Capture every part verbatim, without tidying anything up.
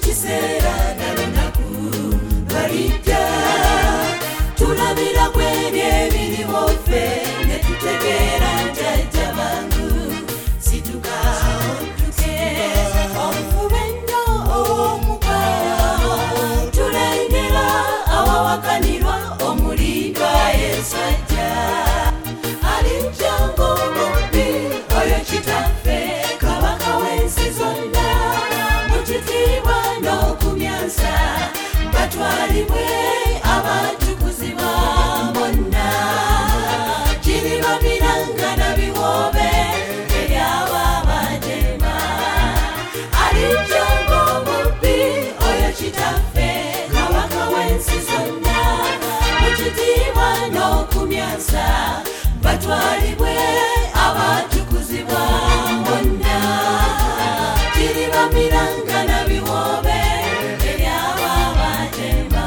kiseera nalonaku balidda tulabira kwebyo ebiriwo ffe ne tutegeera nti ajja mangu situka otuke omufube ennyo ow'omukwano tulengera awawakanirwa omulindwa Yesu ajja alijja ng'omubbi oyo kitaffe kabaka w'ensi zonna mu kitiibwa n'okumyansa batwalibwe abatukuzibwa bonna kiriba biranga biwoobe eri ab'amatema alijja ng'omubbi oyo kitaffe kabaka w'ensi zonna mu kitiibwa n'okumyansa batwalibwe abatukuzibwa bonna kiriba biranga biwoobe eri ab'amatema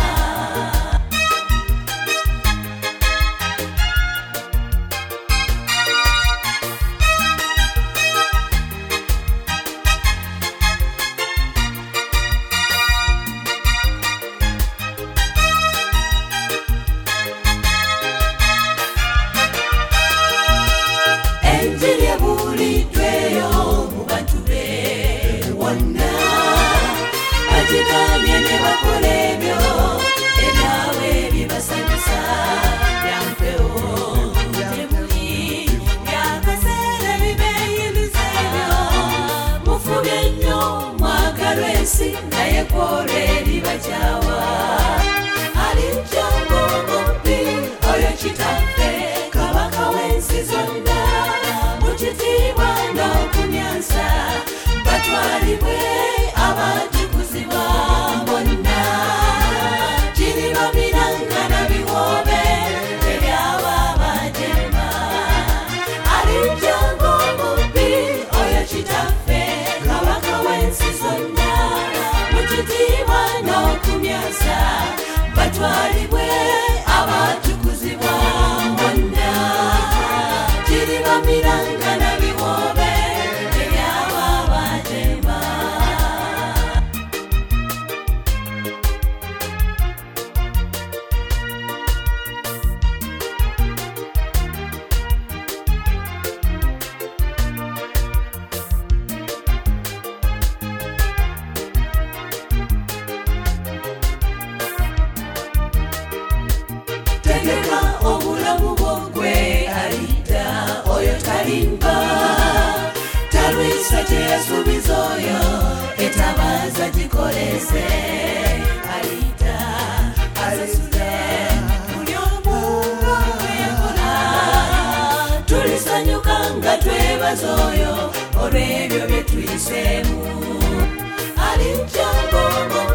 enjiri ebuuliddweyo mu bantu be wonna bagiganye ne bakola ebyo ebyabwe ebibasanyusa byampewo temuli byakaseera bibeeyimiza ebyo mufubye nnyo mwagalwa ensi naye kwolwo eribakyawa alijja ng'omubbi oyo kitaffe kabaka w'ensi zonna mu kitiibwa n'okumyansa batwalibwe abatukuzibwa bonna kiriba biranga biwoobe eri ab'amatema alijja ng'omubbi oyo kitaffe kabaka w'ensi zonna mu kitiibwa n'okumyansa batwalibwe abatukuzibwa bonna kiriba biranga biwoobe eri ab'amatema tegeka obulamu bwogwe alidda oyo talimba talwisa kyeyasuubiza oyo etabaaza gikoleze alidda asasule buli omu ng'akola tulisanyuka nga twebaza oyo olw'ebyo bye tuyiseemu alijja ng'omubbi